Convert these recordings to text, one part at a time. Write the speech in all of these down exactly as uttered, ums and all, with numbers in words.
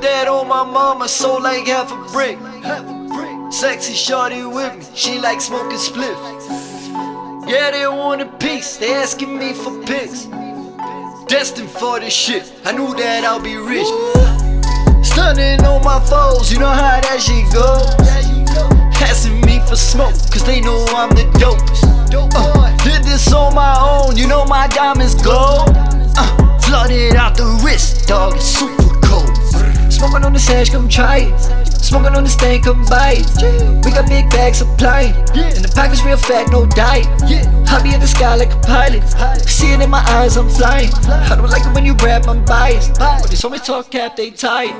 Put that on my mama, soul like half a brick. Sexy shorty with me, she like smoking spliff. Yeah, they want a piece, they asking me for pics. Destined for this shit, I knew that I'll be rich. Stunning on my foes, you know how that shit go. Asking me for smoke, cause they know I'm the dopest. uh, Did this on my own, you know my diamonds gold. uh, Flooded out the wrist, dog, it's super cold. Smoking on the sash, come try it. Smoking on the stand, come buy it. We got big bags supplying, and the package real fat, no diet. I be in the sky like a pilot, see it in my eyes, I'm flying. I don't like it when you rap, I'm biased, but these homies talk cap, they tired.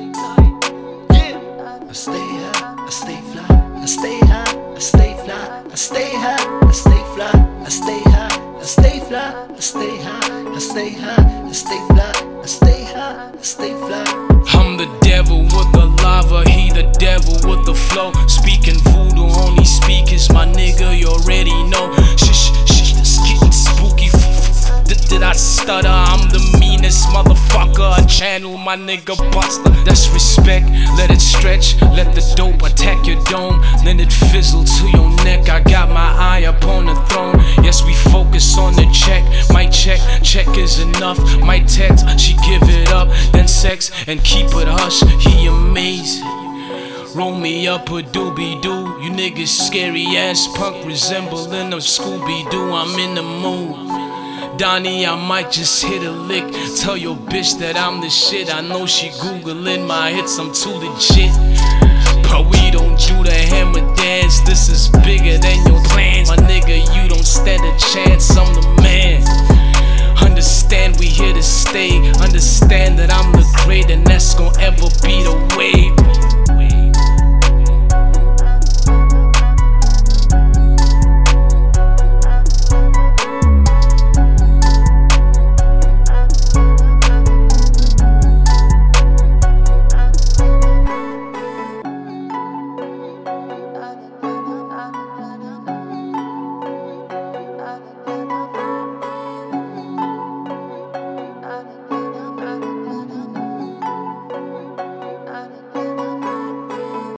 I stay high, I stay fly, I stay high, I stay fly, I stay high, I stay fly, I stay high, I stay fly, I stay high, I stay high, I stay fly, I stay high, I stay fly. I'm the devil with the lava, he the devil with the flow. Speaking voodoo on these speakers, my nigga, you already know. Shh, shh, this getting spooky. Did, did I stutter? I'm the meanest motherfucker. I channel my nigga Buster. That's respect, let it stretch, let the dope attack your dome. Then it fizzle to your neck, I got my eye up on the throne. Yes, we focus on the check, my check, check is enough. My text, she give it up, then sex and keep it hush. He amazing. Roll me up a doobie-doo. You niggas scary ass punk resembling a Scooby-Doo. I'm in the mood. Donnie, I might just hit a lick. Tell your bitch that I'm the shit. I know she googling my hits, I'm too legit. But we don't do the hammer dance. This is bigger than your plans. My nigga, you don't stand a chance, I'm the man.